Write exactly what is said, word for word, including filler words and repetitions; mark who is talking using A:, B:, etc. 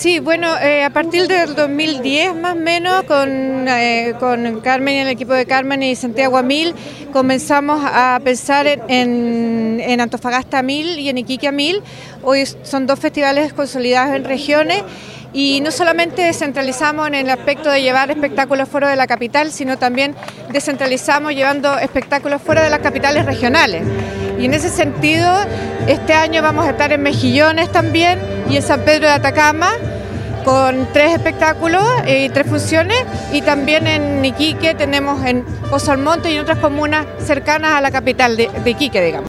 A: Sí, bueno, eh, a partir del dos mil diez más o menos, con, eh, con Carmen y el equipo de Carmen y Santiago a Mil, comenzamos a pensar en, en, en Antofagasta a Mil y en Iquique a Mil. Hoy son dos festivales consolidados en regiones y no solamente descentralizamos en el aspecto de llevar espectáculos fuera de la capital, sino también descentralizamos llevando espectáculos fuera de las capitales regionales. Y en ese sentido, este año vamos a estar en Mejillones también y en San Pedro de Atacama con tres espectáculos y tres funciones, y también en Iquique tenemos en Pozo Almonte y en otras comunas cercanas a la capital de, de Iquique, digamos.